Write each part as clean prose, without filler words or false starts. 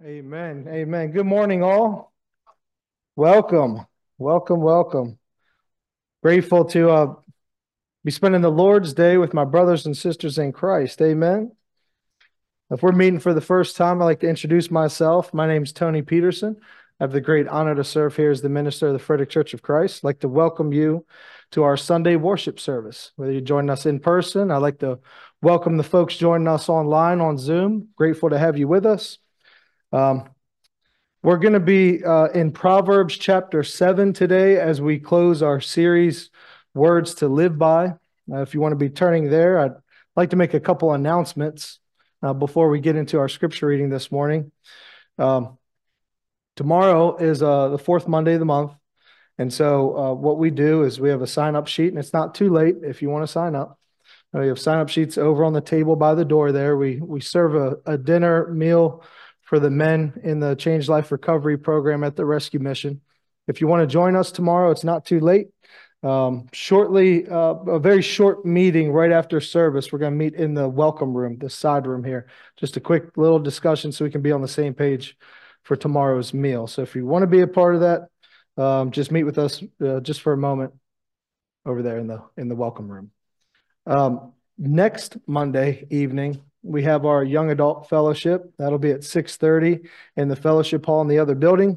Amen. Amen. Good morning, all. Welcome. Welcome. Welcome. Grateful to be spending the Lord's Day with my brothers and sisters in Christ. Amen. If we're meeting for the first time, I'd like to introduce myself. My name's Tony Peterson. I have the great honor to serve here as the minister of the Frederick Church of Christ. I'd like to welcome you to our Sunday worship service. Whether you're joining us in person, I'd like to welcome the folks joining us online on Zoom. Grateful to have you with us. We're going to be in Proverbs chapter 7 today as we close our series, Words to Live By. If you want to be turning there, I'd like to make a couple announcements before we get into our scripture reading this morning. Tomorrow is the fourth Monday of the month. And so what we do is we have a sign-up sheet, and it's not too late if you want to sign up. We have sign-up sheets over on the table by the door there. We serve a dinner meal for the men in the Change Life Recovery Program at the Rescue Mission. If you want to join us tomorrow, it's not too late. Shortly, a very short meeting right after service. We're going to meet in the welcome room, the side room here. Just a quick little discussion so we can be on the same page for tomorrow's meal. So if you want to be a part of that, just meet with us just for a moment over there in the welcome room. Next Monday evening, we have our young adult fellowship. That'll be at 6:30 in the fellowship hall in the other building.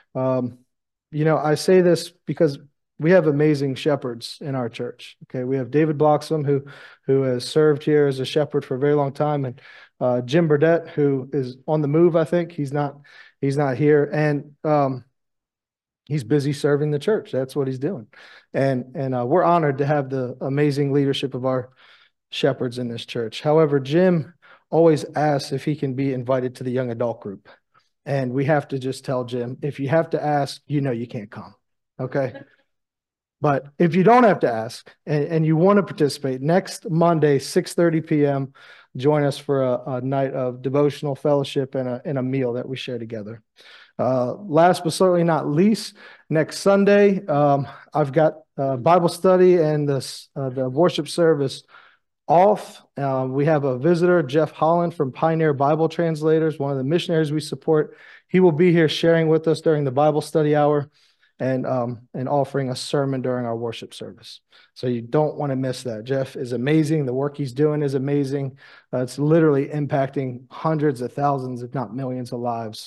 I say this because we have amazing shepherds in our church. Okay, we have David Bloxham, who has served here as a shepherd for a very long time, and Jim Burdett, who is on the move. I think he's not here, and he's busy serving the church. That's what he's doing, and we're honored to have the amazing leadership of our shepherds in this church. However, Jim always asks if he can be invited to the young adult group. And we have to just tell Jim, if you have to ask, you can't come. Okay. But if you don't have to ask and you want to participate, next Monday, 6:30 p.m., join us for a night of devotional fellowship and a meal that we share together. Last but certainly not least, next Sunday, I've got Bible study and the worship service off. We have a visitor, Jeff Holland from Pioneer Bible Translators, one of the missionaries we support. He will be here sharing with us during the Bible study hour and offering a sermon during our worship service. So you don't want to miss that. Jeff is amazing. The work he's doing is amazing. It's literally impacting hundreds of thousands, if not millions of lives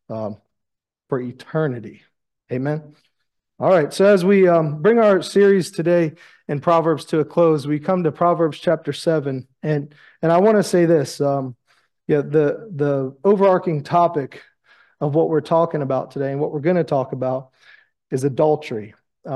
for eternity. Amen. All right, so as we bring our series today in Proverbs to a close, we come to Proverbs chapter 7, and I want to say this: the overarching topic of what we're talking about today and what we're going to talk about is adultery.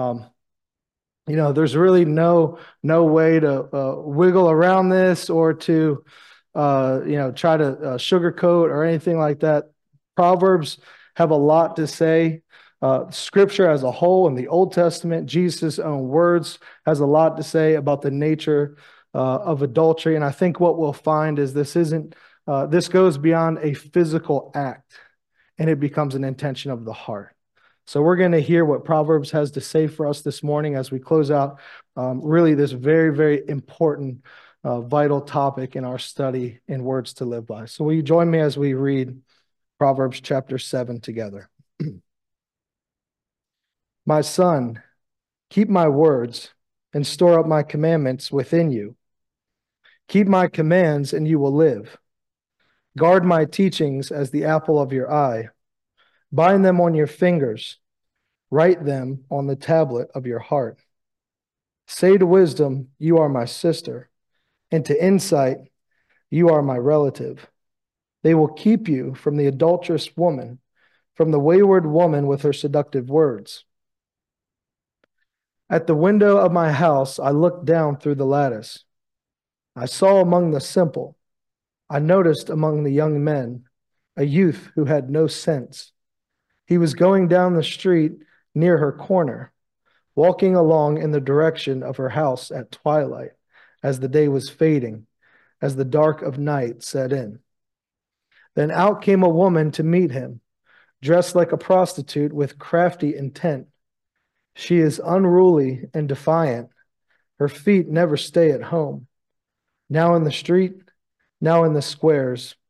There's really no way to wiggle around this or to try to sugarcoat or anything like that. Proverbs have a lot to say. Scripture as a whole in the Old Testament, Jesus' own words, has a lot to say about the nature of adultery. And I think what we'll find is this goes beyond a physical act, and it becomes an intention of the heart. So we're going to hear what Proverbs has to say for us this morning as we close out really this very, very important, vital topic in our study in Words to Live By. So will you join me as we read Proverbs chapter 7 together? My son, keep my words and store up my commandments within you. Keep my commands and you will live. Guard my teachings as the apple of your eye. Bind them on your fingers. Write them on the tablet of your heart. Say to wisdom, you are my sister, and to insight, you are my relative. They will keep you from the adulterous woman, from the wayward woman with her seductive words. At the window of my house, I looked down through the lattice. I saw among the simple, I noticed among the young men, a youth who had no sense. He was going down the street near her corner, walking along in the direction of her house at twilight, as the day was fading, as the dark of night set in. Then out came a woman to meet him, dressed like a prostitute with crafty intent. She is unruly and defiant. Her feet never stay at home. Now in the street, now in the squares.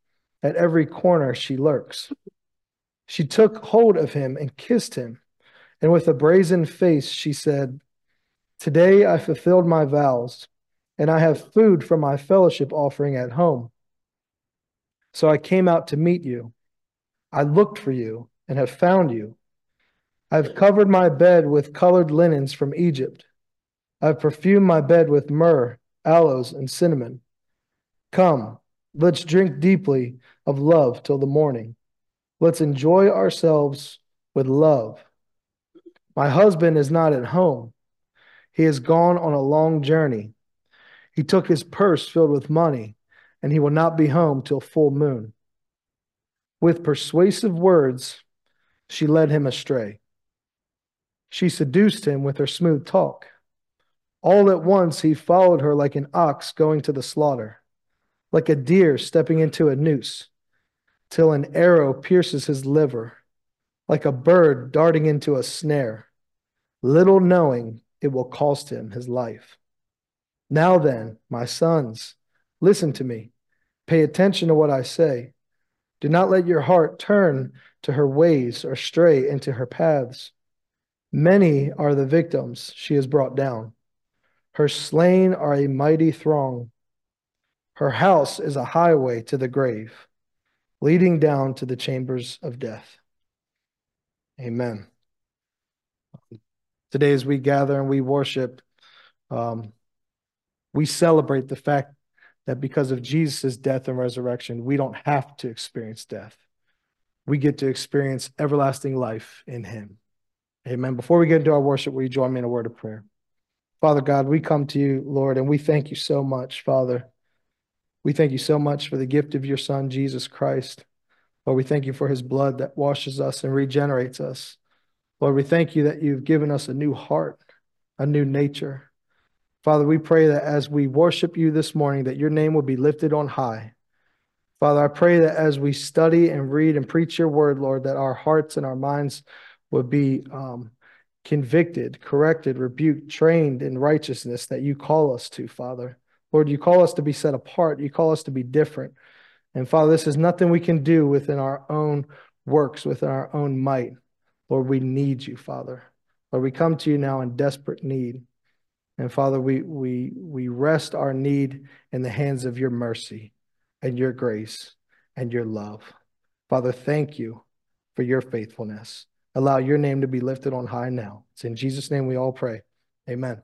At every corner she lurks. She took hold of him and kissed him, and with a brazen face she said, "Today I fulfilled my vows, and I have food from my fellowship offering at home. So I came out to meet you. I looked for you and have found you. I've covered my bed with colored linens from Egypt. I've perfumed my bed with myrrh, aloes, and cinnamon. Come, let's drink deeply of love till the morning. Let's enjoy ourselves with love. My husband is not at home. He has gone on a long journey. He took his purse filled with money, and he will not be home till full moon." With persuasive words, she led him astray. She seduced him with her smooth talk. All at once he followed her like an ox going to the slaughter, like a deer stepping into a noose, till an arrow pierces his liver, like a bird darting into a snare, little knowing it will cost him his life. Now then, my sons, listen to me. Pay attention to what I say. Do not let your heart turn to her ways or stray into her paths. Many are the victims she has brought down. Her slain are a mighty throng. Her house is a highway to the grave, leading down to the chambers of death. Amen. Today, as we gather and we worship, we celebrate the fact that because of Jesus' death and resurrection, we don't have to experience death. We get to experience everlasting life in him. Amen. Before we get into our worship, will you join me in a word of prayer? Father God, we come to you, Lord, and we thank you so much, Father. We thank you so much for the gift of your Son, Jesus Christ. Lord, we thank you for his blood that washes us and regenerates us. Lord, we thank you that you've given us a new heart, a new nature. Father, we pray that as we worship you this morning, that your name will be lifted on high. Father, I pray that as we study and read and preach your word, Lord, that our hearts and our minds would be convicted, corrected, rebuked, trained in righteousness that you call us to, Father. Lord, you call us to be set apart. You call us to be different. And Father, this is nothing we can do within our own works, within our own might. Lord, we need you, Father. Lord, we come to you now in desperate need. And Father, we rest our need in the hands of your mercy and your grace and your love. Father, thank you for your faithfulness. Allow your name to be lifted on high now. It's in Jesus' name we all pray. Amen.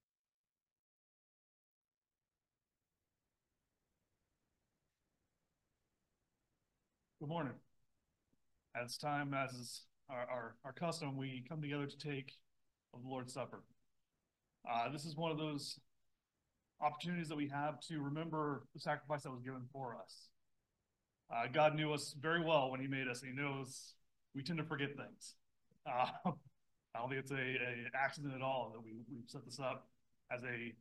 Good morning. As time, as is our custom, we come together to take of the Lord's Supper. This is one of those opportunities that we have to remember the sacrifice that was given for us. God knew us very well when he made us, and he knows we tend to forget things. I don't think it's a accident at all that we've set this up as a,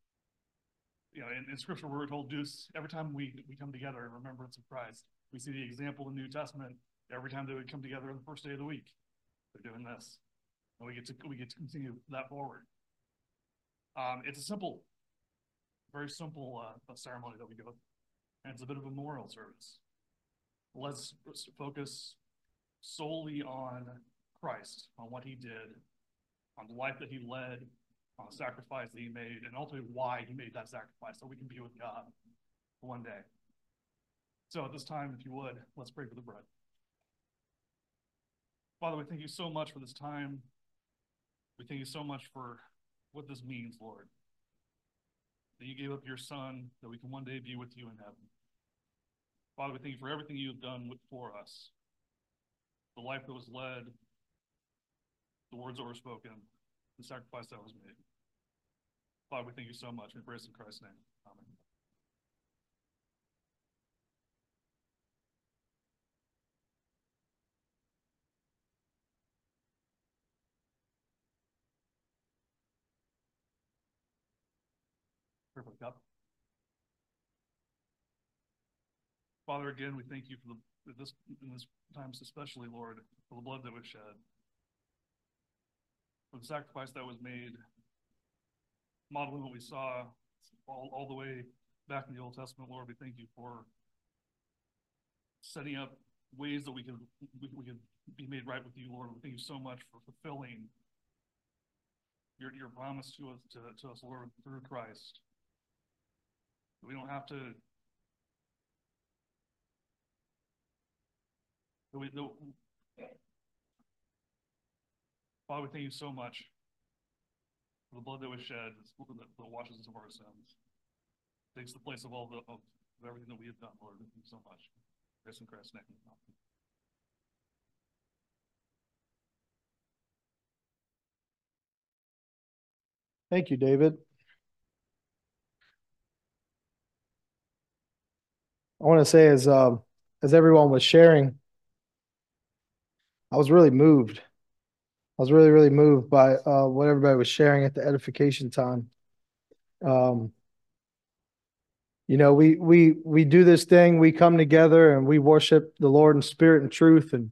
in scripture we're told do every time we come together in remembrance of Christ. We see the example in the New Testament every time they would come together on the first day of the week. They're doing this, and we get to continue that forward. It's a simple, very simple ceremony that we go through, and it's a bit of a memorial service. Let's focus solely on Christ, on what he did, on the life that he led, on the sacrifice that he made, and ultimately why he made that sacrifice, so we can be with God one day. So at this time, if you would, let's pray for the bread. Father, we thank you so much for this time. We thank you so much for what this means, Lord. That you gave up your Son, that we can one day be with you in heaven. Father, we thank you for everything you have done for us. The life that was led, the words that were spoken, the sacrifice that was made. Father, we thank you so much. We praise in Christ's name. Amen. Perfect cup. Father, again, we thank you for this in this times especially, Lord, for the blood that was shed, for the sacrifice that was made, modeling what we saw all the way back in the Old Testament. Lord, we thank you for setting up ways that we can be made right with you, Lord. We thank you so much for fulfilling your promise to us, Lord, through Christ. We don't have to. Father, we thank you so much for the blood that was shed that washes us of our sins. Takes the place of of everything that we have done, Lord. Thank you so much. Grace in Christ's name. Thank you, David. I want to say as everyone was sharing, I was really moved. I was really, really moved by what everybody was sharing at the edification time. Um, we do this thing, we come together and we worship the Lord in spirit and truth. And,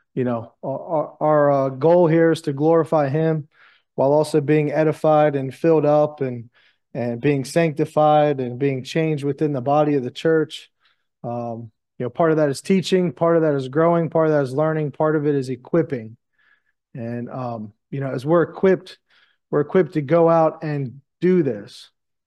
our goal here is to glorify him while also being edified and filled up and being sanctified and being changed within the body of the church. Part of that is teaching, part of that is growing, part of that is learning, part of it is equipping. And, as we're equipped to go out and do this.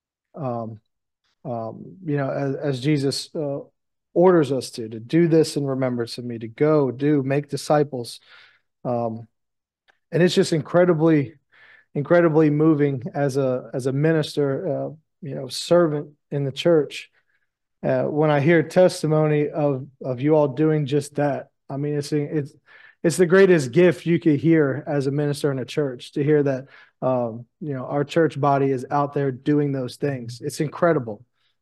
As Jesus orders us to do this in remembrance of me, to go, make disciples. And it's just incredibly moving as a minister, servant in the church. When I hear testimony of you all doing just that. I mean, it's the greatest gift you could hear as a minister in a church, to hear that, our church body is out there doing those things. It's incredible.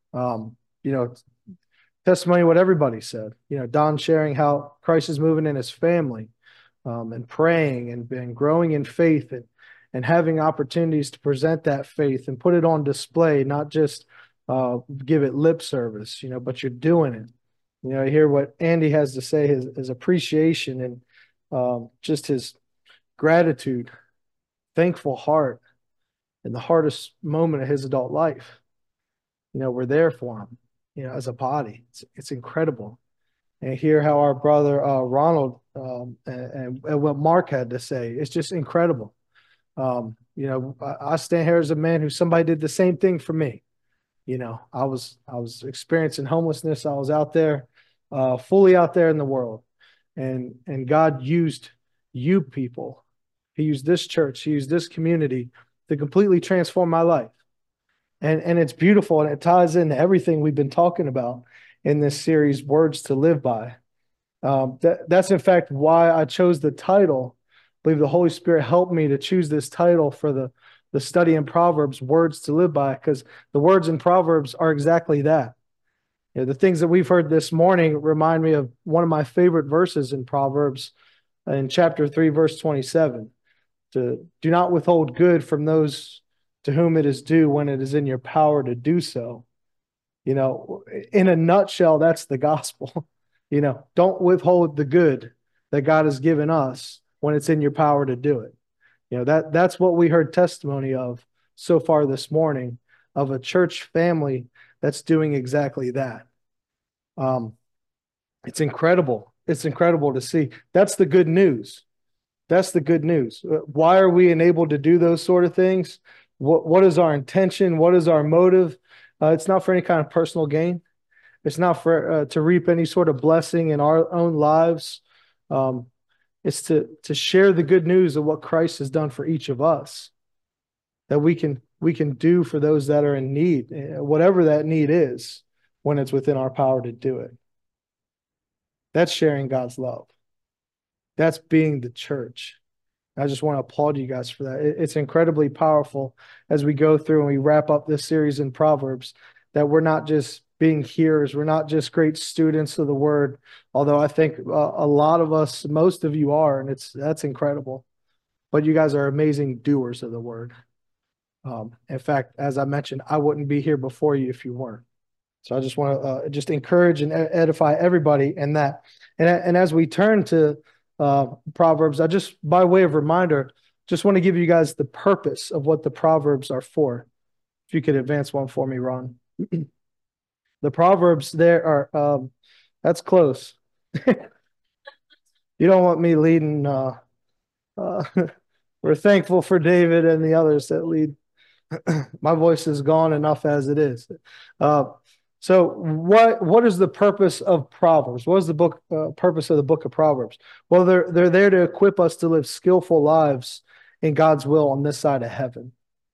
Testimony, what everybody said, Don sharing how Christ is moving in his family, and praying and growing in faith and having opportunities to present that faith and put it on display, not just give it lip service, but you're doing it. I hear what Andy has to say, his appreciation and just his gratitude, thankful heart in the hardest moment of his adult life. We're there for him, as a body. It's incredible. And hear how our brother Ronald and what Mark had to say. It's just incredible. I stand here as a man who somebody did the same thing for me. I was experiencing homelessness. I was out there, fully out there in the world, and God used you people. He used this church. He used this community to completely transform my life. And it's beautiful, and it ties into everything we've been talking about in this series, Words to Live By. That's in fact why I chose the title. I believe the Holy Spirit helped me to choose this title for the study in Proverbs, Words to Live By, because the words in Proverbs are exactly that. The things that we've heard this morning remind me of one of my favorite verses in Proverbs, in chapter 3, verse 27. To do not withhold good from those to whom it is due when it is in your power to do so. In a nutshell, that's the gospel. Don't withhold the good that God has given us when it's in your power to do it. That's what we heard testimony of so far this morning, of a church family that's doing exactly that. It's incredible. It's incredible to see. That's the good news. That's the good news. Why are we enabled to do those sort of things? What is our intention? What is our motive? It's not for any kind of personal gain. It's not for to reap any sort of blessing in our own lives. It's to share the good news of what Christ has done for each of us, that we can do for those that are in need, whatever that need is, when it's within our power to do it. That's sharing God's love. That's being the church. I just want to applaud you guys for that. It's incredibly powerful as we go through and we wrap up this series in Proverbs, that we're not just being hearers. We're not just great students of the word, although I think a lot of us, most of you are, and that's incredible. But you guys are amazing doers of the word. In fact, as I mentioned, I wouldn't be here before you if you weren't. So I just want to just encourage and edify everybody in that. And as we turn to Proverbs, I just, by way of reminder, just want to give you guys the purpose of what the Proverbs are for. If you could advance one for me, Ron. The Proverbs there are, that's close. You don't want me leading. Uh, we're thankful for David and the others that lead. My voice is gone enough as it is. Uh, so what is the purpose of Proverbs? What is the book purpose of the book of Proverbs? Well, they're there to equip us to live skillful lives in God's will on this side of heaven.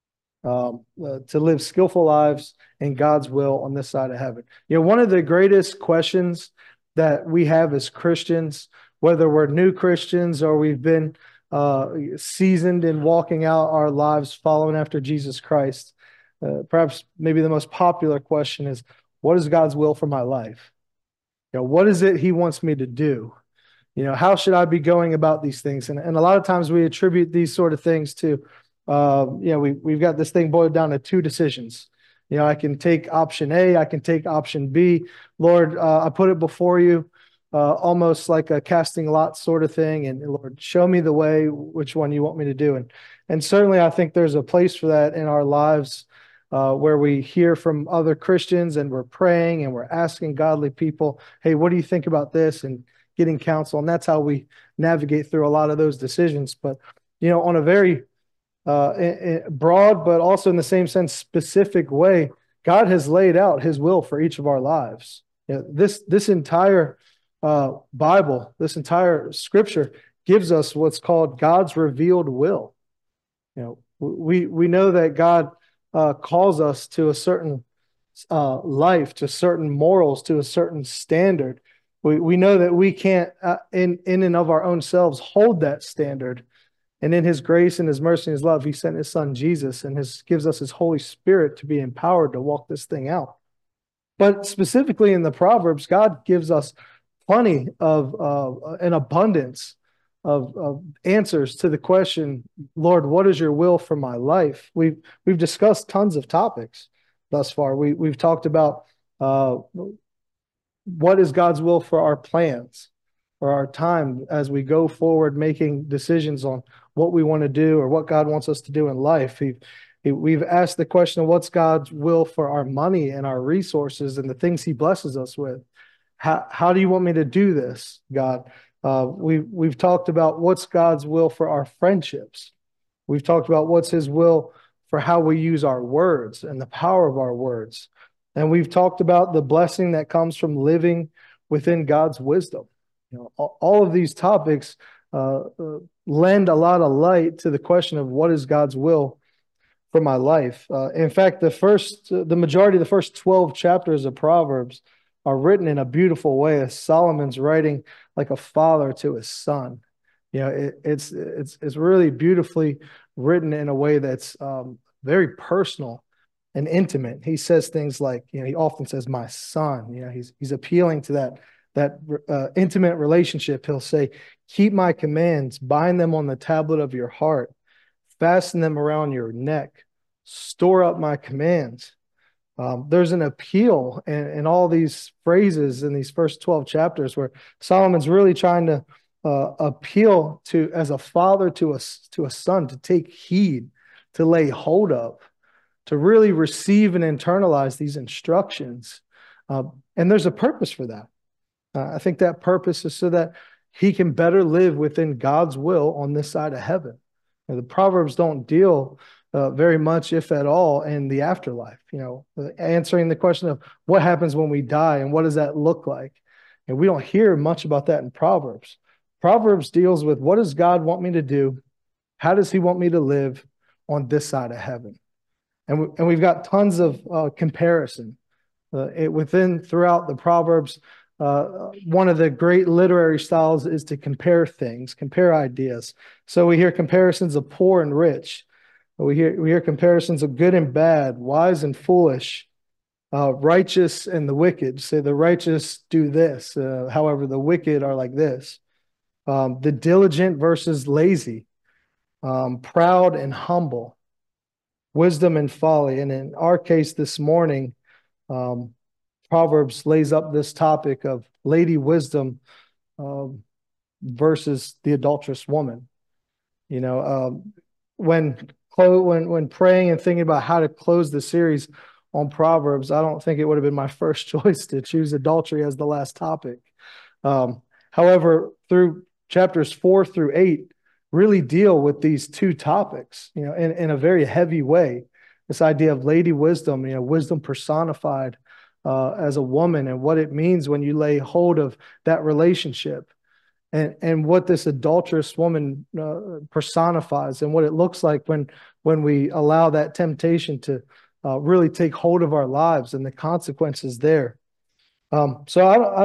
To live skillful lives in God's will on this side of heaven. You know, one of the greatest questions that we have as Christians, whether we're new Christians or we've been seasoned in walking out our lives following after Jesus Christ, perhaps maybe the most popular question is, what is God's will for my life? You know, what is it He wants me to do? You know, how should I be going about these things? And a lot of times we attribute these sort of things to, you know, we've got this thing boiled down to two decisions. You know, I can take option A, I can take option B. Lord, I put it before you, almost like a casting lots sort of thing. And Lord, show me the way, which one you want me to do. And certainly I think there's a place for that in our lives, where we hear from other Christians and we're praying and we're asking godly people, hey, what do you think about this? And getting counsel. And that's how we navigate through a lot of those decisions. But, you know, on a very broad, but also in the same sense, specific way, God has laid out His will for each of our lives. You know, this entire Bible, this entire Scripture gives us what's called God's revealed will. You know, we know that God calls us to a certain life, to certain morals, to a certain standard. We know that we can't, in and of our own selves, hold that standard. And in His grace and His mercy and His love, He sent His Son, Jesus, and gives us His Holy Spirit to be empowered to walk this thing out. But specifically in the Proverbs, God gives us plenty of an abundance of answers to the question, Lord, what is your will for my life? We've discussed tons of topics thus far. We've talked about what is God's will for our plans, for our time as we go forward, making decisions on what we want to do or what God wants us to do in life. We've asked the question of what's God's will for our money and our resources and the things He blesses us with. How do you want me to do this, God? We've talked about what's God's will for our friendships. We've talked about what's His will for how we use our words and the power of our words. And we've talked about the blessing that comes from living within God's wisdom. You know, all of these topics lend a lot of light to the question of what is God's will for my life. In fact, the majority of the first 12 chapters of Proverbs are written in a beautiful way, as Solomon's writing like a father to his son. You know, it's really beautifully written in a way that's very personal and intimate. He says things like, you know, he often says, "My son." You know, he's appealing to that intimate relationship. He'll say, "Keep my commands, bind them on the tablet of your heart, fasten them around your neck, store up my commands." There's an appeal in all these phrases in these first 12 chapters where Solomon's really trying to appeal to, as a father to a son, to take heed, to lay hold of, to really receive and internalize these instructions. And there's a purpose for that. I think that purpose is so that he can better live within God's will on this side of heaven. And the Proverbs don't deal very much, if at all, in the afterlife. You know, answering the question of what happens when we die and what does that look like. And we don't hear much about that in Proverbs. Proverbs deals with, what does God want me to do? How does He want me to live on this side of heaven? And we've got tons of comparison throughout the Proverbs. One of the great literary styles is to compare things, compare ideas. So we hear comparisons of poor and rich. We hear comparisons of good and bad, wise and foolish, righteous and the wicked. Say the righteous do this, however, the wicked are like this. The diligent versus lazy, proud and humble, wisdom and folly. And in our case this morning, Proverbs lays up this topic of Lady Wisdom versus the adulterous woman. You know, when praying and thinking about how to close the series on Proverbs, I don't think it would have been my first choice to choose adultery as the last topic. However, through chapters 4 through 8, really deal with these two topics, in a very heavy way. This idea of lady wisdom, wisdom personified as a woman, and what it means when you lay hold of that relationship, and what this adulterous woman personifies, and what it looks like when we allow that temptation to really take hold of our lives, and the consequences there. So I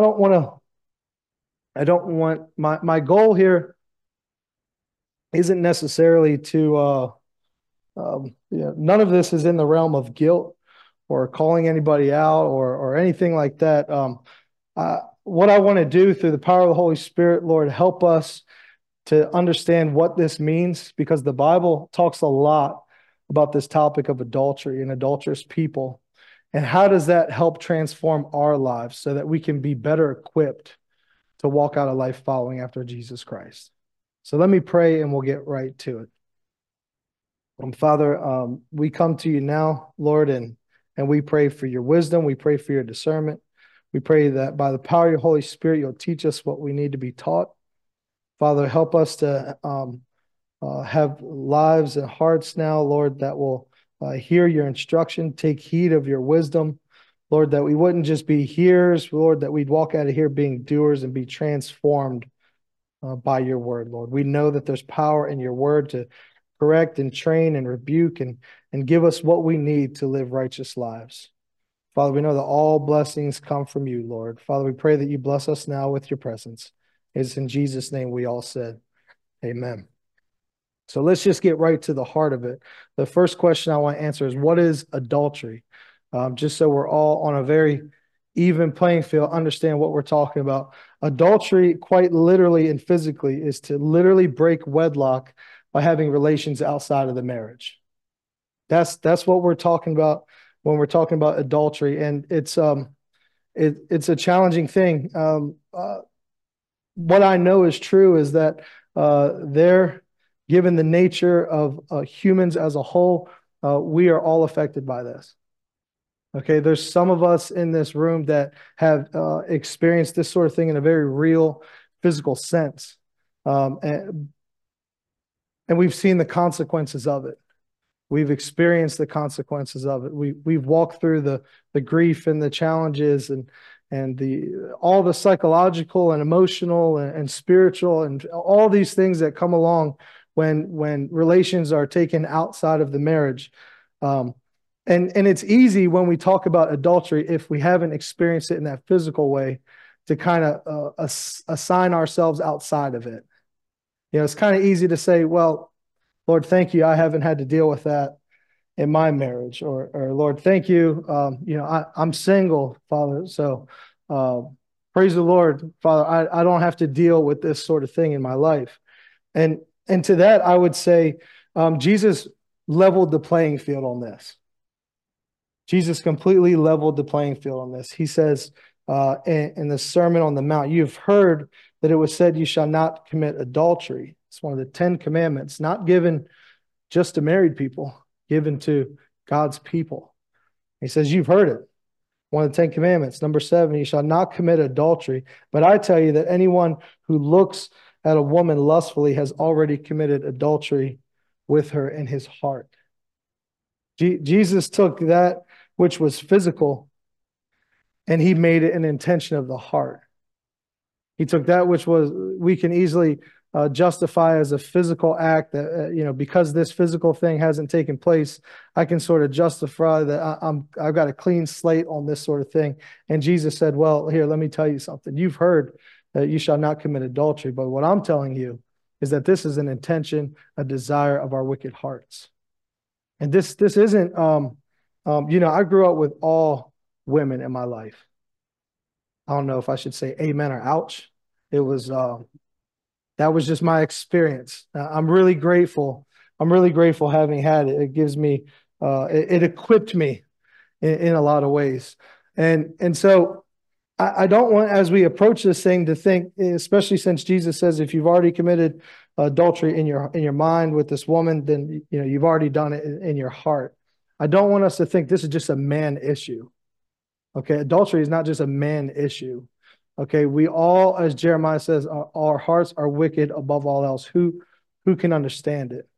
don't want my goal here isn't necessarily to none of this is in the realm of guilt or calling anybody out or anything like that. What I want to do through the power of the Holy Spirit, Lord, help us to understand what this means, because the Bible talks a lot about this topic of adultery and adulterous people. And how does that help transform our lives so that we can be better equipped to walk out a life following after Jesus Christ? So let me pray and we'll get right to it. Father, we come to you now, Lord, and we pray for your wisdom. We pray for your discernment. We pray that by the power of your Holy Spirit, you'll teach us what we need to be taught. Father, help us to have lives and hearts now, Lord, that will hear your instruction, take heed of your wisdom. Lord, that we wouldn't just be hearers, Lord, that we'd walk out of here being doers and be transformed by your word, Lord. We know that there's power in your word to correct and train and rebuke and give us what we need to live righteous lives. Father, we know that all blessings come from you, Lord. Father, we pray that you bless us now with your presence. It's in Jesus' name we all said, amen. So let's just get right to the heart of it. The first question I want to answer is, what is adultery? Just so we're all on a very even playing field, understand what we're talking about. Adultery, quite literally and physically, is to literally break wedlock by having relations outside of the marriage. That's what we're talking about when we're talking about adultery, and it's a challenging thing. What I know is true is that given the nature of humans as a whole, we are all affected by this. Okay, there's some of us in this room that have experienced this sort of thing in a very real physical sense. And we've seen the consequences of it. We've experienced the consequences of it. We've walked through the grief and the challenges and all the psychological and emotional and spiritual and all these things that come along when relations are taken outside of the marriage. And it's easy when we talk about adultery, if we haven't experienced it in that physical way, to kind of assign ourselves outside of it. It's kind of easy to say, well, Lord, thank you, I haven't had to deal with that in my marriage. Or Lord, thank you, I'm single, Father, so praise the Lord, Father, I don't have to deal with this sort of thing in my life. And to that, I would say Jesus leveled the playing field on this. Jesus completely leveled the playing field on this. He says in the Sermon on the Mount, you've heard that it was said, you shall not commit adultery. It's one of the 10 commandments, not given just to married people, given to God's people. He says, you've heard it. One of the 10 commandments. Number 7, you shall not commit adultery. But I tell you that anyone who looks at a woman lustfully has already committed adultery with her in his heart. Jesus took that which was physical and he made it an intention of the heart. He took that which was, we can easily justify as a physical act that, because this physical thing hasn't taken place, I can sort of justify that I've got a clean slate on this sort of thing. And Jesus said, well, here, let me tell you something. You've heard that you shall not commit adultery. But what I'm telling you is that this is an intention, a desire of our wicked hearts. And this isn't, I grew up with all women in my life. I don't know if I should say amen or ouch. It was, that was just my experience. I'm really grateful. I'm really grateful having had it. It gives me, it equipped me in a lot of ways. And so I don't want, as we approach this thing, to think, especially since Jesus says, if you've already committed adultery in your mind with this woman, then, you've already done it in your heart. I don't want us to think this is just a man issue. Okay, adultery is not just a man issue. Okay, we all, as Jeremiah says, our hearts are wicked above all else. Who can understand it?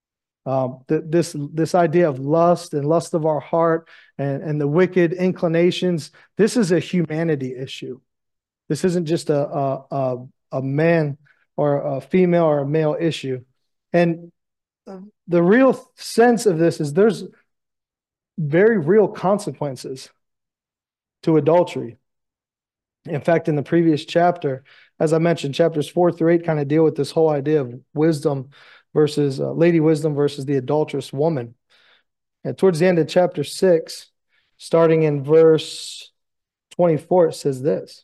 This idea of lust and lust of our heart and the wicked inclinations, this is a humanity issue. This isn't just a man or a female or a male issue. And the real sense of this is there's very real consequences to adultery. In fact, in the previous chapter, as I mentioned, chapters 4 through 8 kind of deal with this whole idea of wisdom versus lady wisdom versus the adulterous woman. And towards the end of chapter 6, starting in verse 24, it says this.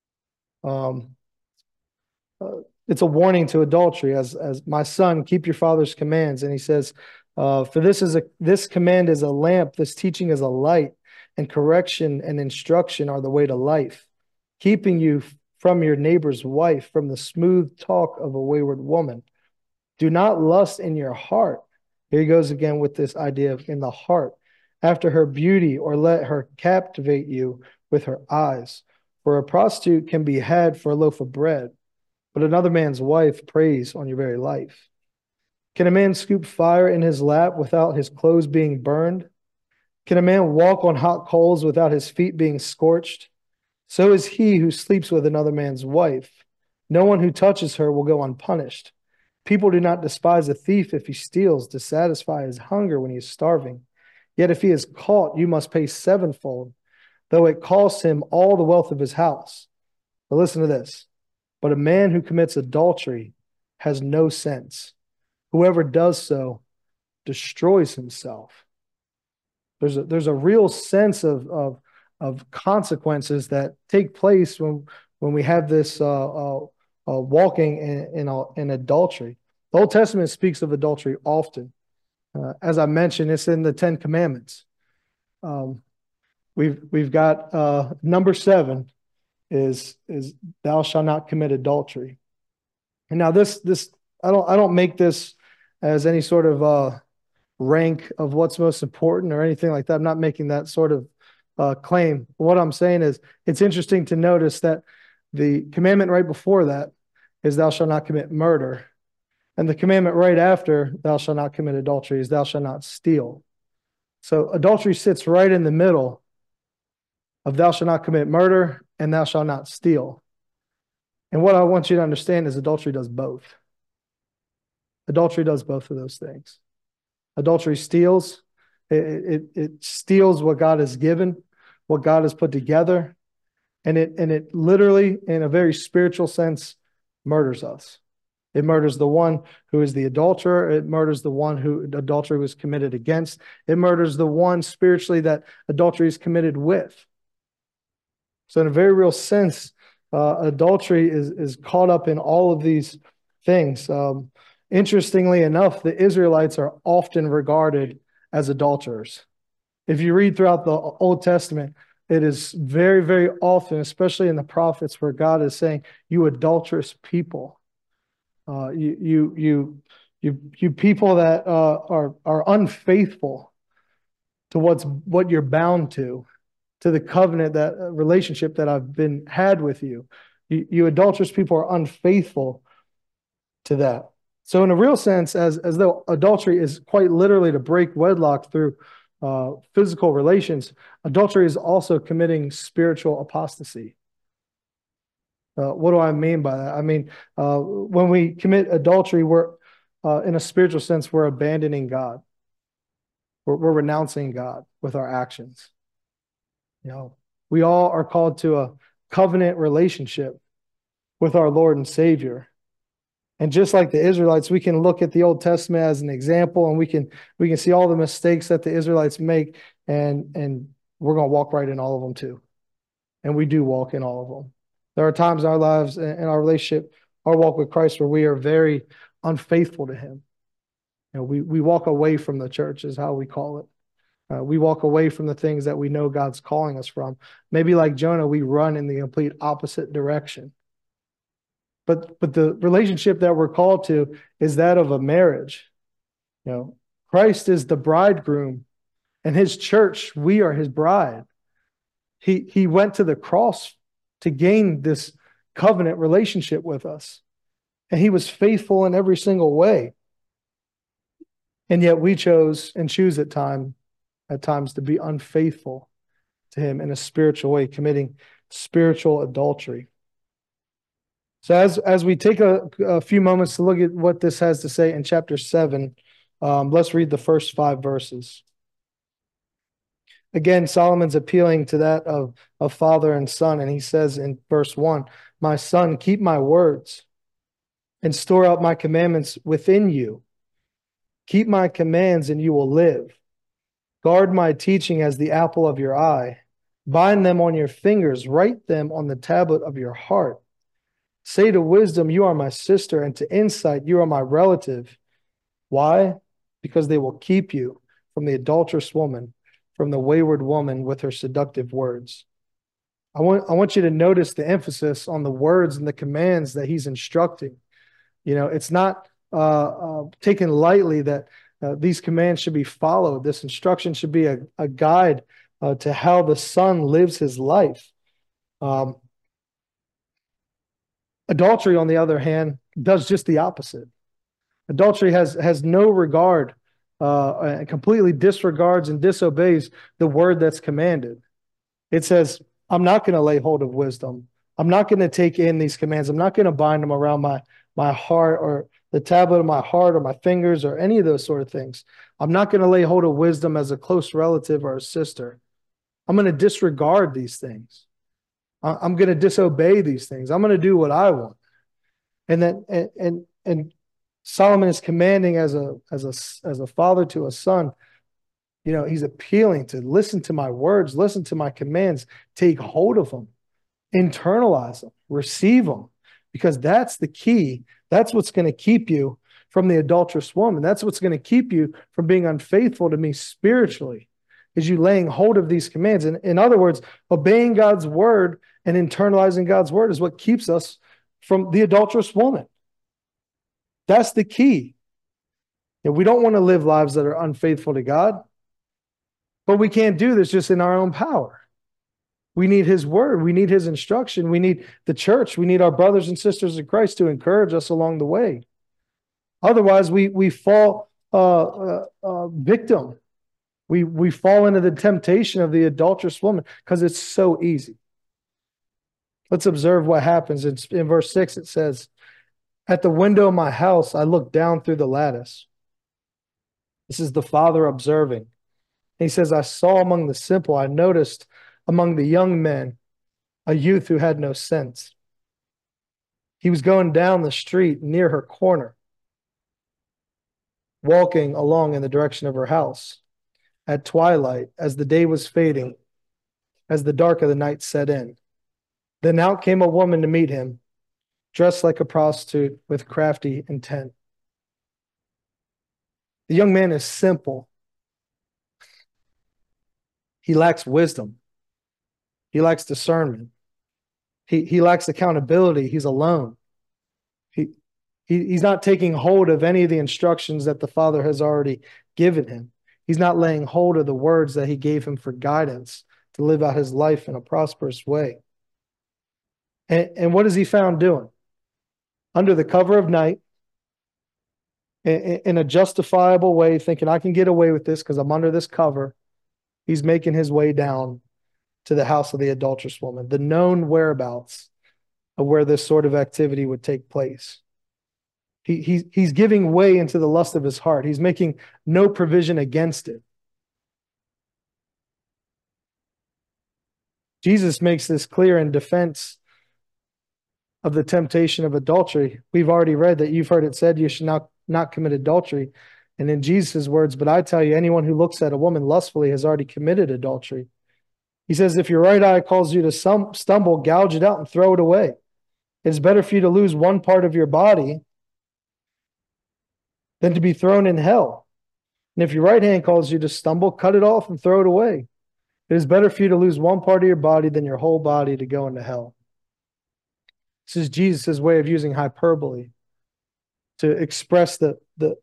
It's a warning to adultery, as my son, keep your father's commands. And he says, for this command is a lamp, this teaching is a light, and correction and instruction are the way to life, keeping you from your neighbor's wife, from the smooth talk of a wayward woman. Do not lust in your heart. Here he goes again with this idea of in the heart, after her beauty, or let her captivate you with her eyes. For a prostitute can be had for a loaf of bread, but another man's wife preys on your very life. Can a man scoop fire in his lap without his clothes being burned? Can a man walk on hot coals without his feet being scorched? So is he who sleeps with another man's wife. No one who touches her will go unpunished. People do not despise a thief if he steals to satisfy his hunger when he is starving. Yet if he is caught, you must pay sevenfold, though it costs him all the wealth of his house. But listen to this. But a man who commits adultery has no sense. Whoever does so destroys himself. There's a real sense of consequences that take place when we have this walking in adultery. The Old Testament speaks of adultery often. As I mentioned, it's in the Ten Commandments. We've got number 7 is thou shalt not commit adultery. And now this I don't make this as any sort of rank of what's most important or anything like that. I'm not making that sort of claim. What I'm saying is it's interesting to notice that the commandment right before that is thou shalt not commit murder. And the commandment right after thou shalt not commit adultery is thou shalt not steal. So adultery sits right in the middle of thou shalt not commit murder and thou shalt not steal. And what I want you to understand is adultery does both. Adultery does both of those things. Adultery steals. It steals what God has given, what God has put together, and it literally, in a very spiritual sense, murders us. It murders the one who is the adulterer. It murders the one who adultery was committed against. It murders the one spiritually that adultery is committed with. So in a very real sense, adultery is caught up in all of these things. Interestingly enough, the Israelites are often regarded as adulterers. If you read throughout the Old Testament, it is very, very often, especially in the prophets, where God is saying, "You adulterous people, you people that are unfaithful to what you're bound to the covenant, that relationship that I've been had with you. You adulterous people are unfaithful to that." So in a real sense, as though adultery is quite literally to break wedlock through physical relations, adultery is also committing spiritual apostasy. What do I mean by that? I mean, when we commit adultery, we're in a spiritual sense, we're abandoning God. We're renouncing God with our actions. We all are called to a covenant relationship with our Lord and Savior. And just like the Israelites, we can look at the Old Testament as an example, and we can see all the mistakes that the Israelites make, and we're going to walk right in all of them too. And we do walk in all of them. There are times in our lives, in our relationship, our walk with Christ, where we are very unfaithful to Him. We walk away from the church, is how we call it. We walk away from the things that we know God's calling us from. Maybe like Jonah, we run in the complete opposite direction. But the relationship that we're called to is that of a marriage. Christ is the bridegroom, and His church, we are His bride. He went to the cross to gain this covenant relationship with us. And he was faithful in every single way. And yet we chose and choose at times to be unfaithful to him in a spiritual way, committing spiritual adultery. So as we take a few moments to look at what this has to say in chapter 7, let's read the first 5 verses. Again, Solomon's appealing to that of father and son, and he says in verse 1, "My son, keep my words and store up my commandments within you. Keep my commands and you will live. Guard my teaching as the apple of your eye. Bind them on your fingers, write them on the tablet of your heart. Say to wisdom, you are my sister, and to insight, you are my relative." Why? Because they will keep you from the adulterous woman, from the wayward woman with her seductive words. I want you to notice the emphasis on the words and the commands that he's instructing. You know, it's not taken lightly that these commands should be followed. This instruction should be a guide to how the son lives his life. Adultery, on the other hand, does just the opposite. Adultery has no regard, and completely disregards and disobeys the word that's commanded. It says, I'm not going to lay hold of wisdom. I'm not going to take in these commands. I'm not going to bind them around my heart or the tablet of my heart or my fingers or any of those sort of things. I'm not going to lay hold of wisdom as a close relative or a sister. I'm going to disregard these things. I'm going to disobey these things. I'm going to do what I want. And Solomon is commanding as a father to a son. You know, he's appealing to listen to my words, listen to my commands, take hold of them, internalize them, receive them, because that's the key. That's what's going to keep you from the adulterous woman. That's what's going to keep you from being unfaithful to me spiritually, is you laying hold of these commands. And in other words, obeying God's word and internalizing God's word is what keeps us from the adulterous woman. That's the key. And we don't want to live lives that are unfaithful to God, but we can't do this just in our own power. We need his word. We need his instruction. We need the church. We need our brothers and sisters in Christ to encourage us along the way. Otherwise, we fall victim. We fall into the temptation of the adulterous woman because it's so easy. Let's observe what happens. In verse 6, it says, "At the window of my house, I looked down through the lattice." This is the father observing. And he says, "I saw among the simple, I noticed among the young men, a youth who had no sense. He was going down the street near her corner, walking along in the direction of her house. At twilight, as the day was fading, as the dark of the night set in, then out came a woman to meet him, dressed like a prostitute with crafty intent." The young man is simple. He lacks wisdom. He lacks discernment. He lacks accountability. He's alone. He's not taking hold of any of the instructions that the Father has already given him. He's not laying hold of the words that he gave him for guidance to live out his life in a prosperous way. And what is he found doing? Under the cover of night, in a justifiable way, thinking, I can get away with this because I'm under this cover, he's making his way down to the house of the adulterous woman, the known whereabouts of where this sort of activity would take place. He's giving way into the lust of his heart. He's making no provision against it. Jesus makes this clear in defense of the temptation of adultery. We've already read that you've heard it said, you should not commit adultery. And in Jesus' words, but I tell you, anyone who looks at a woman lustfully has already committed adultery. He says, if your right eye calls you to stumble, gouge it out and throw it away. It's better for you to lose one part of your body than to be thrown in hell. And if your right hand calls you to stumble, cut it off and throw it away. It is better for you to lose one part of your body than your whole body to go into hell. This is Jesus' way of using hyperbole to express the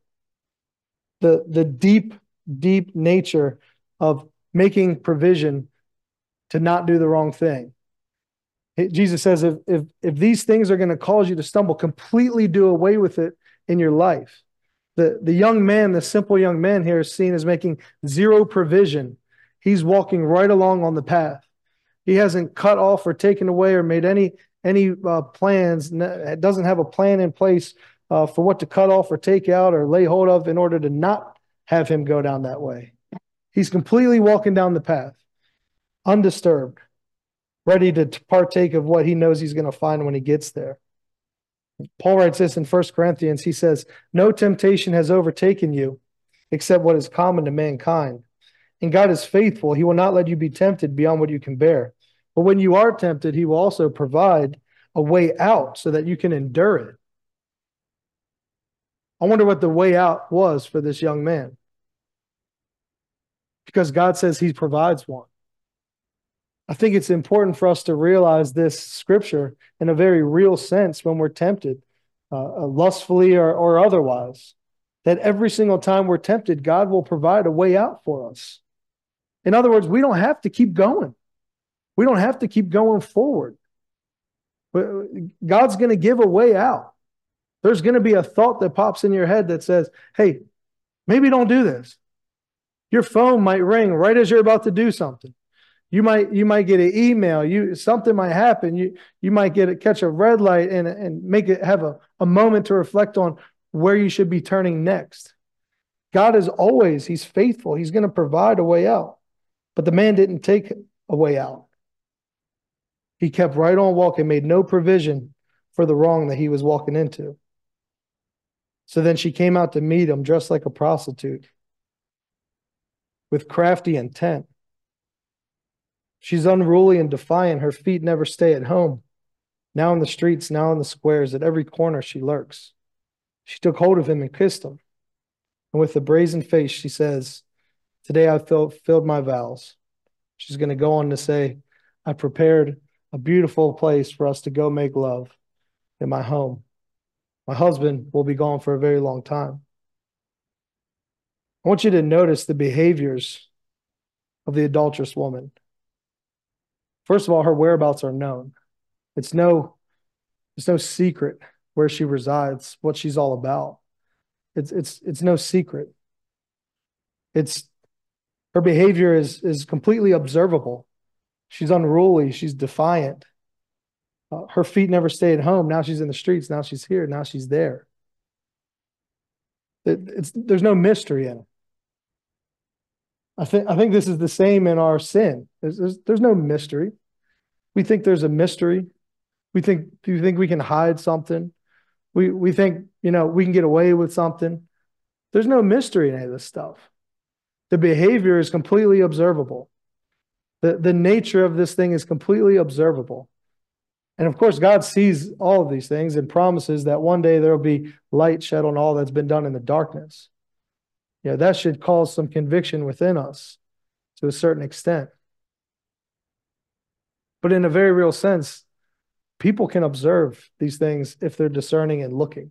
deep, deep nature of making provision to not do the wrong thing. Jesus says, if these things are going to cause you to stumble, completely do away with it in your life. The young man, the simple young man here is seen as making zero provision. He's walking right along on the path. He hasn't cut off or taken away or made any plans. Doesn't have a plan in place for what to cut off or take out or lay hold of in order to not have him go down that way. He's completely walking down the path, undisturbed, ready to partake of what he knows he's going to find when he gets there. Paul writes this in 1 Corinthians. He says, no temptation has overtaken you except what is common to mankind. And God is faithful. He will not let you be tempted beyond what you can bear. But when you are tempted, he will also provide a way out so that you can endure it. I wonder what the way out was for this young man. Because God says he provides one. I think it's important for us to realize this scripture in a very real sense when we're tempted, lustfully or otherwise, that every single time we're tempted, God will provide a way out for us. In other words, we don't have to keep going. We don't have to keep going forward. God's going to give a way out. There's going to be a thought that pops in your head that says, hey, maybe don't do this. Your phone might ring right as you're about to do something. You might get an email. Something might happen. You might catch a red light and make it have a moment to reflect on where you should be turning next. God is always, he's faithful. He's going to provide a way out. But the man didn't take a way out. He kept right on walking, made no provision for the wrong that he was walking into. So then she came out to meet him dressed like a prostitute with crafty intent. She's unruly and defiant. Her feet never stay at home. Now in the streets, now in the squares, at every corner she lurks. She took hold of him and kissed him. And with a brazen face, she says, today I've filled my vows. She's going to go on to say, I prepared a beautiful place for us to go make love in my home. My husband will be gone for a very long time. I want you to notice the behaviors of the adulterous woman. First of all, her whereabouts are known. It's no secret where she resides, what she's all about. It's no secret. Her behavior is completely observable. She's unruly. She's defiant. Her feet never stay at home. Now she's in the streets. Now she's here. Now she's there. There's no mystery in it. I think this is the same in our sin. There's no mystery. We think there's a mystery. Do you think we can hide something? We think, we can get away with something. There's no mystery in any of this stuff. The behavior is completely observable. The nature of this thing is completely observable. And of course, God sees all of these things and promises that one day there will be light shed on all that's been done in the darkness. Yeah, that should cause some conviction within us to a certain extent. But in a very real sense, people can observe these things if they're discerning and looking.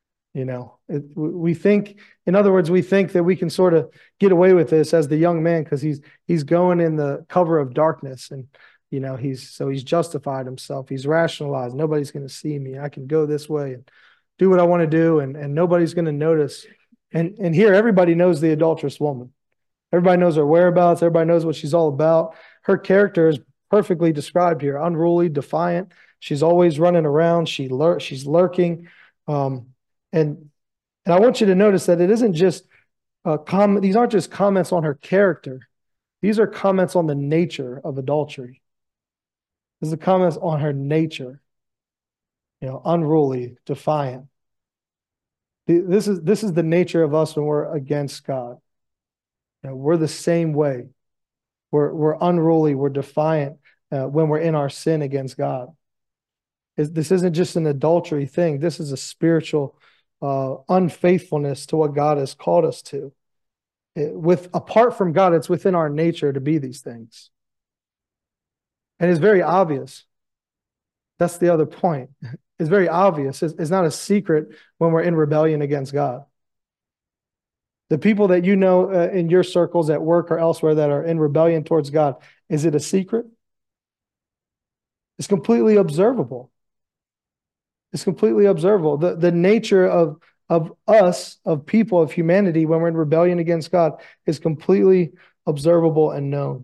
We think, in other words, we think that we can sort of get away with this as the young man because he's going in the cover of darkness, and he's justified himself. He's rationalized. Nobody's going to see me. I can go this way and do what I want to do, and nobody's going to notice. And here, everybody knows the adulterous woman. Everybody knows her whereabouts. Everybody knows what she's all about. Her character is perfectly described here: unruly, defiant. She's always running around. She's lurking. And I want you to notice that it isn't just these aren't just comments on her character. These are comments on the nature of adultery. These are comments on her nature. Unruly, defiant. This is the nature of us when we're against God. We're the same way. We're unruly. We're defiant when we're in our sin against God. This isn't just an adultery thing. This is a spiritual unfaithfulness to what God has called us to. Apart from God, it's within our nature to be these things. And it's very obvious. That's the other point. It's very obvious. It's not a secret when we're in rebellion against God. The people that in your circles at work or elsewhere that are in rebellion towards God, is it a secret? It's completely observable. It's completely observable. The nature of us, of people, of humanity, when we're in rebellion against God, is completely observable and known.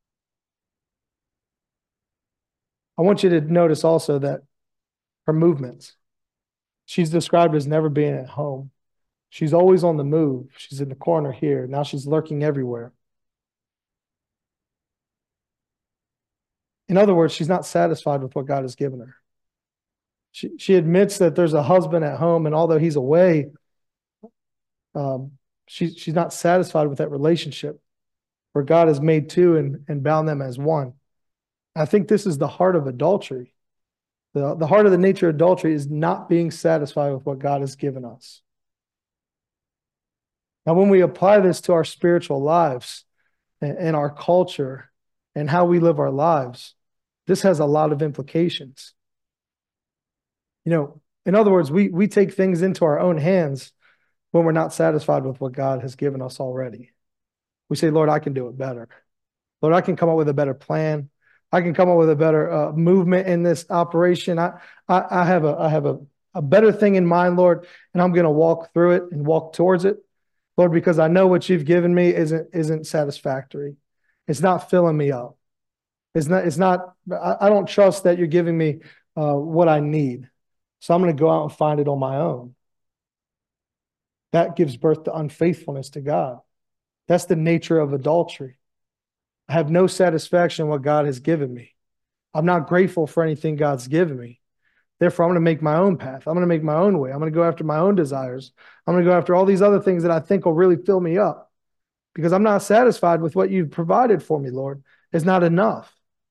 I want you to notice also that her movements. She's described as never being at home. She's always on the move. She's in the corner here. Now she's lurking everywhere. In other words, she's not satisfied with what God has given her. She admits that there's a husband at home, and although he's away, she's not satisfied with that relationship where God has made two and bound them as one. I think this is the heart of adultery. The heart of the nature of adultery is not being satisfied with what God has given us. Now, when we apply this to our spiritual lives and our culture and how we live our lives, this has a lot of implications. You know, in other words, we take things into our own hands when we're not satisfied with what God has given us already. We say, Lord, I can do it better. Lord, I can come up with a better plan. I can come up with a better movement in this operation. I have a better thing in mind, Lord, and I'm going to walk through it and walk towards it, Lord, because I know what you've given me isn't satisfactory. It's not filling me up. It's not. I don't trust that you're giving me what I need, so I'm going to go out and find it on my own. That gives birth to unfaithfulness to God. That's the nature of adultery. I have no satisfaction in what God has given me. I'm not grateful for anything God's given me. Therefore, I'm going to make my own path. I'm going to make my own way. I'm going to go after my own desires. I'm going to go after all these other things that I think will really fill me up because I'm not satisfied with what you've provided for me, Lord. It's not enough.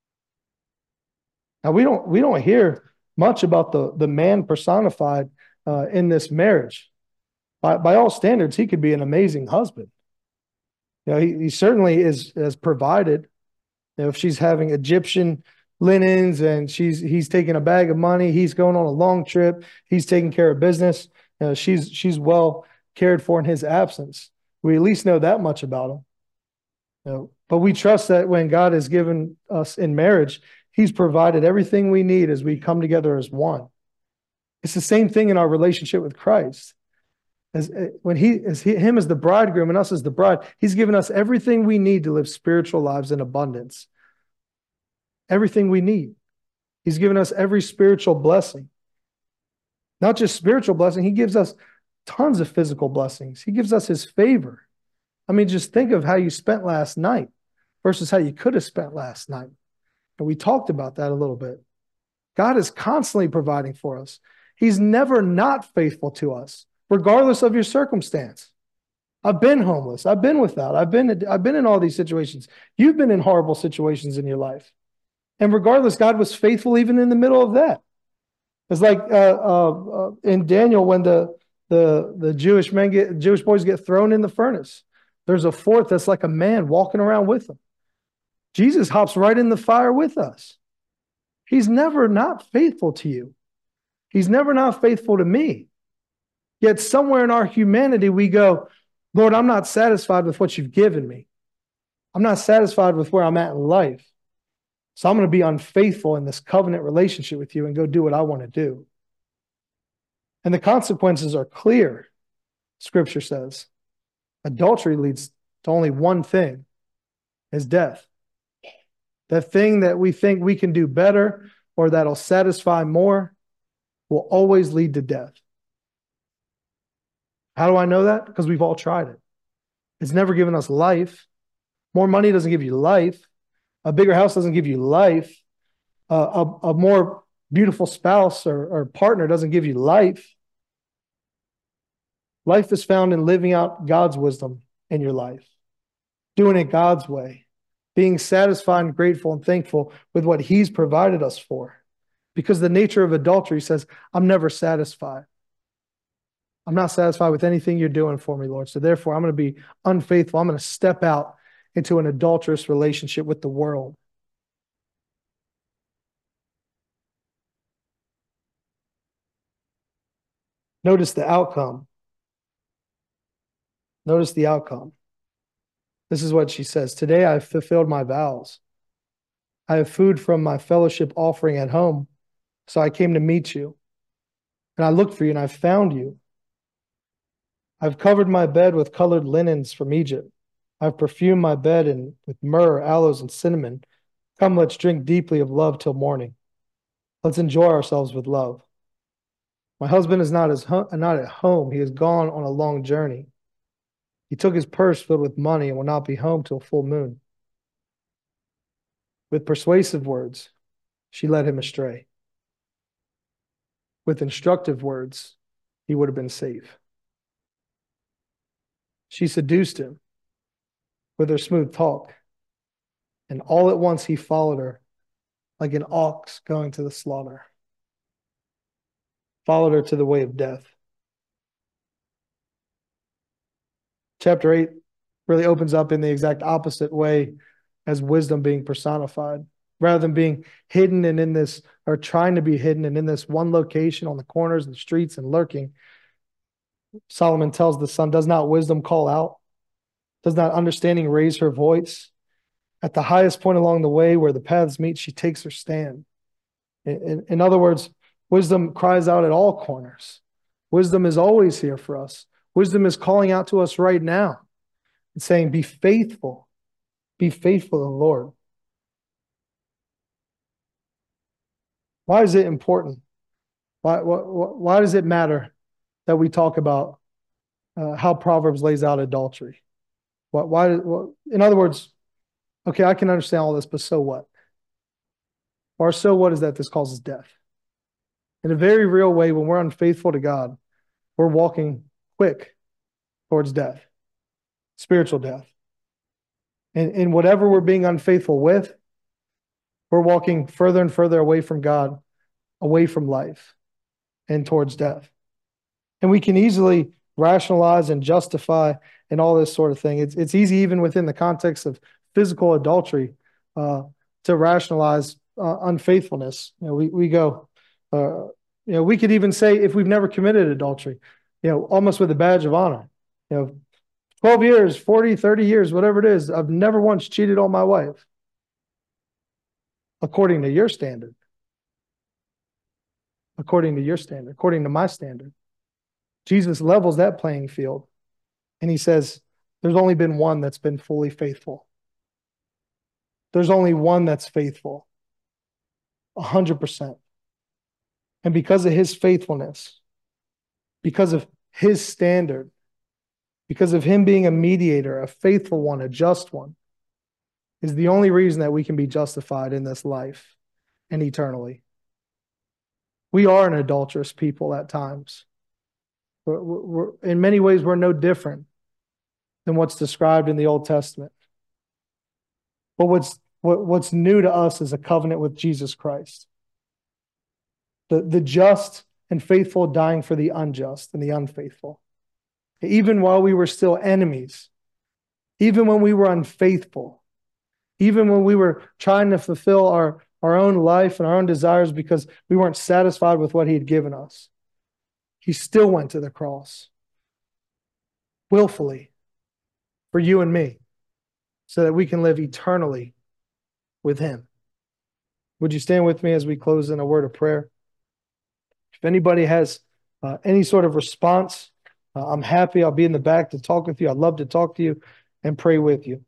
Now, we don't hear much about the man personified in this marriage. By all standards, he could be an amazing husband. You know, he certainly has provided. You know, if she's having Egyptian linens and he's taking a bag of money, he's going on a long trip, he's taking care of business. You know, she's well cared for in his absence. We at least know that much about him. You know, but we trust that when God has given us in marriage, he's provided everything we need as we come together as one. It's the same thing in our relationship with Christ. When him as the bridegroom and us as the bride, he's given us everything we need to live spiritual lives in abundance. Everything we need. He's given us every spiritual blessing. Not just spiritual blessing, he gives us tons of physical blessings. He gives us his favor. I mean, just think of how you spent last night versus how you could have spent last night. And we talked about that a little bit. God is constantly providing for us. He's never not faithful to us, regardless of your circumstance. I've been homeless. I've been without. I've been in all these situations. You've been in horrible situations in your life. And regardless, God was faithful even in the middle of that. It's like in Daniel when the Jewish boys get thrown in the furnace. There's a fourth that's like a man walking around with them. Jesus hops right in the fire with us. He's never not faithful to you. He's never not faithful to me. Yet somewhere in our humanity, we go, Lord, I'm not satisfied with what you've given me. I'm not satisfied with where I'm at in life. So I'm going to be unfaithful in this covenant relationship with you and go do what I want to do. And the consequences are clear, Scripture says. Adultery leads to only one thing, is death. That thing that we think we can do better or that'll satisfy more will always lead to death. How do I know that? Because we've all tried it. It's never given us life. More money doesn't give you life. A bigger house doesn't give you life. A more beautiful spouse or partner doesn't give you life. Life is found in living out God's wisdom in your life, doing it God's way, being satisfied and grateful and thankful with what he's provided us for. Because the nature of adultery says, I'm never satisfied. I'm not satisfied with anything you're doing for me, Lord. So therefore, I'm going to be unfaithful. I'm going to step out into an adulterous relationship with the world. Notice the outcome. Notice the outcome. This is what she says. Today I fulfilled my vows. I have food from my fellowship offering at home, so I came to meet you. And I looked for you, and I found you. I've covered my bed with colored linens from Egypt. I've perfumed my bed with myrrh, aloes, and cinnamon. Come, let's drink deeply of love till morning. Let's enjoy ourselves with love. My husband is not at home. He has gone on a long journey. He took his purse filled with money and will not be home till full moon. With persuasive words, she led him astray. With instructive words, he would have been safe. She seduced him with her smooth talk, and all at once he followed her like an ox going to the slaughter. Followed her to the way of death. Chapter 8 really opens up in the exact opposite way as wisdom being personified. Rather than being hidden and in this, or trying to be hidden and in this one location on the corners and the streets and lurking, Solomon tells the son, does not wisdom call out? Does not understanding raise her voice? At the highest point along the way where the paths meet, she takes her stand. In other words, wisdom cries out at all corners. Wisdom is always here for us. Wisdom is calling out to us right now and saying, be faithful. Be faithful to the Lord. Why is it important? Why does it matter that we talk about how Proverbs lays out adultery? In other words, okay, I can understand all this, but so what? Or so what is that this causes death? In a very real way, when we're unfaithful to God, we're walking quick towards death, spiritual death. And in whatever we're being unfaithful with, we're walking further and further away from God, away from life, and towards death. And we can easily rationalize and justify and all this sort of thing. It's easy even within the context of physical adultery to rationalize unfaithfulness. We go, we could even say if we've never committed adultery, almost with a badge of honor, 12 years, 40, 30 years, whatever it is, I've never once cheated on my wife. According to your standard. According to your standard. According to my standard. Jesus levels that playing field. And he says, there's only been one that's been fully faithful. There's only one that's faithful. 100%. And because of his faithfulness, because of his standard, because of him being a mediator, a faithful one, a just one, is the only reason that we can be justified in this life and eternally. We are an adulterous people at times. In many ways, we're no different than what's described in the Old Testament. But what's new to us is a covenant with Jesus Christ. The just and faithful dying for the unjust and the unfaithful. Even while we were still enemies, even when we were unfaithful, even when we were trying to fulfill our own life and our own desires because we weren't satisfied with what he had given us, he still went to the cross willfully for you and me so that we can live eternally with him. Would you stand with me as we close in a word of prayer? If anybody has any sort of response, I'm happy. I'll be in the back to talk with you. I'd love to talk to you and pray with you.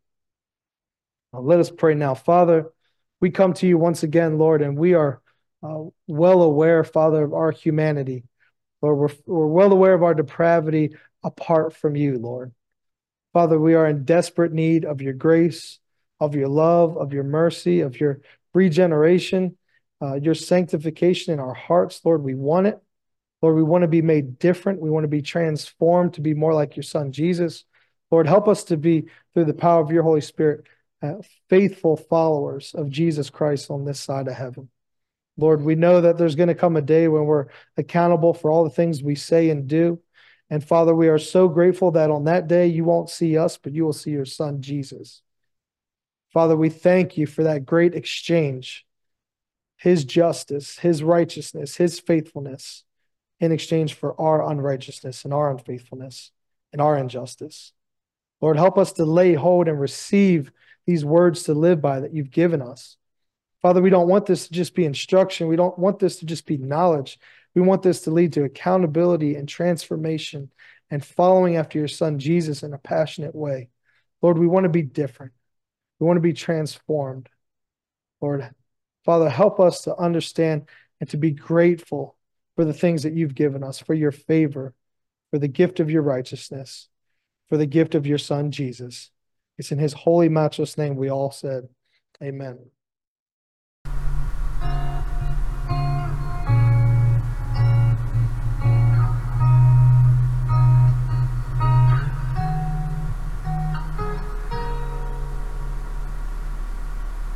Let us pray now. Father, we come to you once again, Lord, and we are well aware, Father, of our humanity. Lord, we're well aware of our depravity apart from you, Lord. Father, we are in desperate need of your grace, of your love, of your mercy, of your regeneration, your sanctification in our hearts. Lord, we want it. Lord, we want to be made different. We want to be transformed to be more like your son, Jesus. Lord, help us to be, through the power of your Holy Spirit, faithful followers of Jesus Christ on this side of heaven. Lord, we know that there's going to come a day when we're accountable for all the things we say and do. And Father, we are so grateful that on that day you won't see us, but you will see your son, Jesus. Father, we thank you for that great exchange, his justice, his righteousness, his faithfulness, in exchange for our unrighteousness and our unfaithfulness and our injustice. Lord, help us to lay hold and receive these words to live by that you've given us. Father, we don't want this to just be instruction. We don't want this to just be knowledge. We want this to lead to accountability and transformation and following after your son Jesus in a passionate way. Lord, we want to be different. We want to be transformed. Lord, Father, help us to understand and to be grateful for the things that you've given us, for your favor, for the gift of your righteousness, for the gift of your son Jesus. It's in his holy, matchless name we all said, amen.